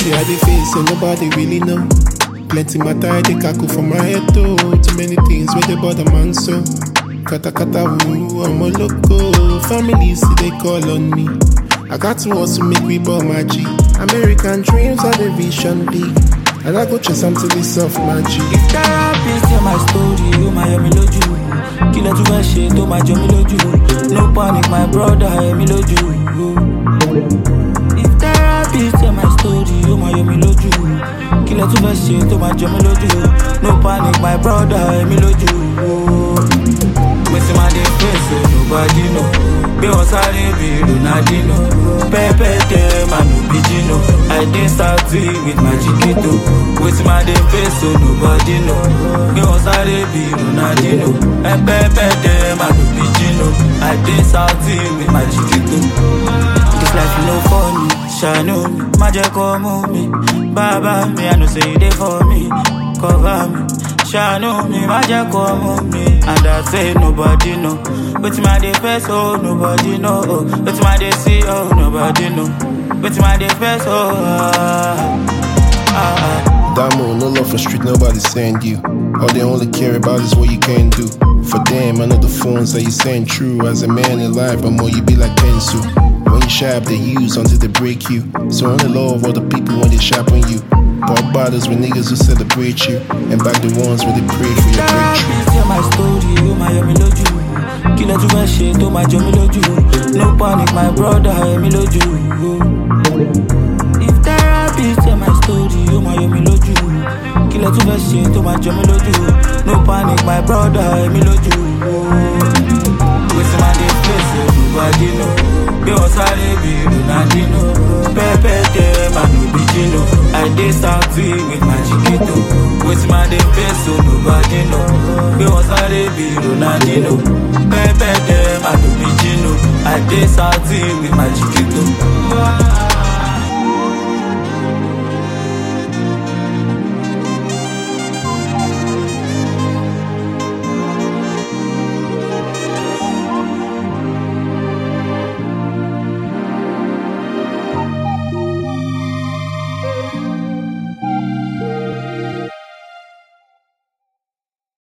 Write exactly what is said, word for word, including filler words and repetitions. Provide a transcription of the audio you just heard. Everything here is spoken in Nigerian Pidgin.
Shit I dey face so nobody really know. Plenty matter I dey cackle for my head though. Too many things where they bother man so. Kata kata woo, I'm a loco. Families see they call on me. I got to also make we ball my G. American dreams are the vision big. And I go chase until it's off my G. If therapy tell my story, oh my yummy loju. Kill it to my shit, oh my jummy loju. No panic, my brother, yummy loju. If therapy tell my story, oh my yummy loju. Kill it to my shit, oh my jummy loju. No panic, my brother, yummy loju. What's my day face, so nobody know. Be on sorry, be Ronaldinho. Pepe them, I no Pidgino. I didn't start with my chiquito. With my day face, so nobody know. Be on sorry, be Ronaldinho. And Pepe them, I no Pidgino. I didn't start with my chiquito. This life no funny, shine on me. Magic come me, Baba me, I know say they for me. Cover me. Shine on me, magic come on me. And I say nobody know. But my day face, oh, nobody know. Oh. But my day see, oh, nobody know. But my day face, oh, ah, ah, ah. Damo, no love for street, nobody send you. All they only care about is what you can do. For them, I know the phones that you send true. As a man in life, but more you be like pencil. When you sharp, they use until they break you. So only love all the people when they sharpen you. Pop bottles with niggas who celebrate you. And back the ones where they pray for your breakthrough. Tell my story, oh my yummy loju. Kill it to my shit, oh my jummy loju. No panic, my brother, yummy loju. If therapy tell my story, oh my yummy loju. Kill it to my shit, oh my jummy loju. No panic, my brother, yummy loju. With my day face, nobody know. Be on sorry, be Ronaldinho. Pepe them, I no Pidgino. I did start with my chiquito. With my day face, so nobody know. Be on sorry, be Ronaldinho. Pepe them, I no Pidgino. I did start with my chiquito.